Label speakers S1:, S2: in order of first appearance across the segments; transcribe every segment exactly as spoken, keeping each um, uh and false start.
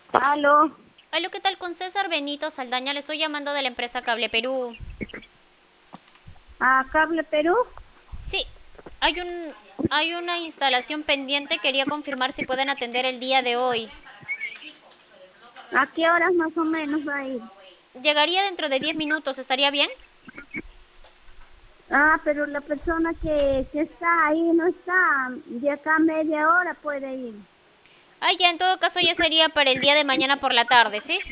S1: Aló,
S2: Hola, ¿qué tal? Con César Benito Saldaña, le estoy llamando de la empresa Cable Perú.
S1: a Cable Perú.
S2: Sí, hay un, hay una instalación pendiente, quería confirmar si pueden atender el día de hoy.
S1: ¿A qué horas más o menos va a ir?
S2: Llegaría dentro de diez minutos, ¿estaría bien?
S1: Ah, pero la persona que, que está ahí no está. De acá a media hora puede ir.
S2: Ah, ya, en todo caso ya sería para el día de mañana por la tarde, ¿sí?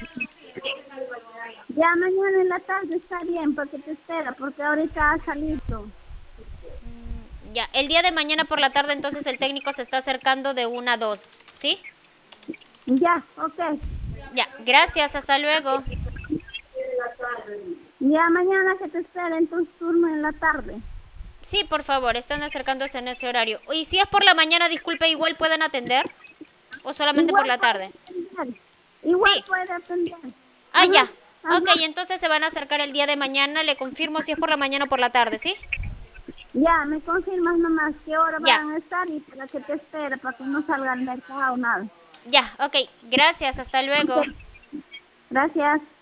S1: Ya mañana en la tarde está bien, porque te espera, porque ahorita ha salido.
S2: Ya, el día de mañana por la tarde entonces el técnico se está acercando de una a dos, ¿sí?
S1: Ya, ok.
S2: Ya, gracias, hasta luego.
S1: Ya mañana que te espera en tu turno en la tarde.
S2: Sí, por favor, están acercándose en ese horario. Y si es por la mañana, disculpe, igual pueden atender o solamente por
S1: Igual
S2: la
S1: puede
S2: tarde.
S1: atender. Igual
S2: Sí.
S1: puede atender.
S2: Ah,
S1: Ajá,
S2: ya. Ok,
S1: ajá.
S2: entonces se van a acercar el día de mañana. Le confirmo si es por la mañana o por la tarde, ¿sí?
S1: Ya, me confirmas nomás qué hora
S2: Ya.
S1: van a estar y para que te espere, para que no salga al mercado nada.
S2: Ya, ok. Gracias, hasta luego.
S1: Ok, gracias.